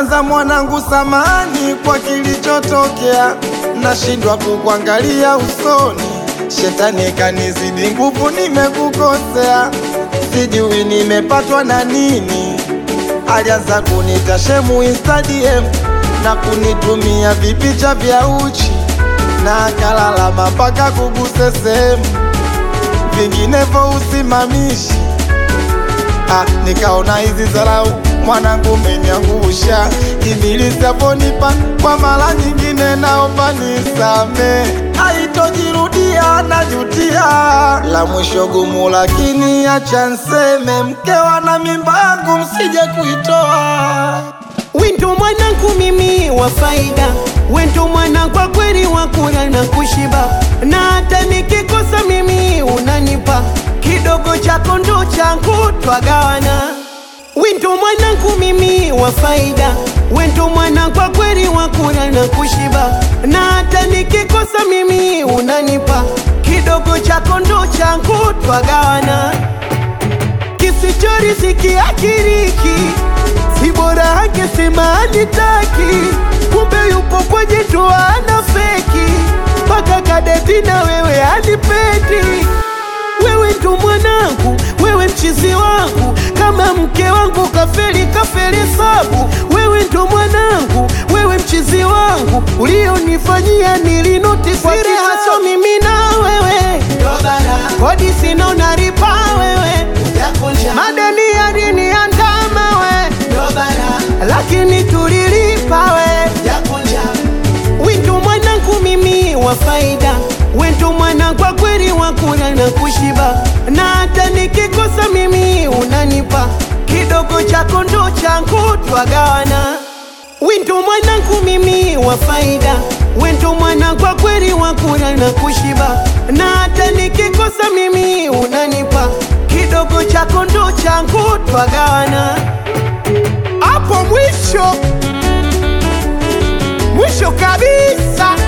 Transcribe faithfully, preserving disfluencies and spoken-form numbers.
Kwanza mwanangu samani kwa kilichotokea, nashindwa kukuangalia usoni, shetani kanizidi nguvu, nimekukosea, sijui nimepatwa na nini. Alianza kunita shemu Instagram na kunitumia vipicha vya uchi, na akalalama mpaka kuguse sehemu, vinginevyo usimamishi. Ah, nikaona hizi zarau mwanangu umeniangusha, ibilisi aponipa kwa mara nyingine, naomba nisame, haitojirudia najutia. La mwisho gumu lakini acha nseme, mkewa na mimba yangu msije kuitoa. Wendo mwanangu mimi wa faida, wendo mwana kwa kweli wa kula na kushiba, na hata nikikosa mimi unanipa, kidogo chako ndo changu twagawana. Wendo mwanangu mimi wa faida, wendo mwana kwa kweli wa kula na kushiba, na hata nikikosa mimi unanipa, kidogo chako ndo changu twagawana. Kisichori sikiakiriki, si bora angesema anitaki, kumbe yupo kwenye ndoa ana feki, mpaka kadeti na wewe anipendi. Wewe ndo mwanangu, wewe mchizi wangu, kama mke wangu kafeli kafeli sabu. Wewe ndo mwanangu, wewe mchizi wangu, ulionifanyia nilinoti kwa siri haso mimi na wewe. Kodi sina unaripa wewe, madeni ya dini andama we, lakini tulilipa we. Wendo mwanangu mimi wa faida, wendo mwana kwa kweli wa kula na kushiba, na hata nikikosa mimi unanipa, kidogo chako ndo changu twagawana. Wendo mwanangu mimi wa faida, wendo mwana kwa kweli wa kula na kushiba, na hata nikikosa mimi unanipa, kidogo chako ndo changu twagawana. Hapo mwisho mwisho kabisa.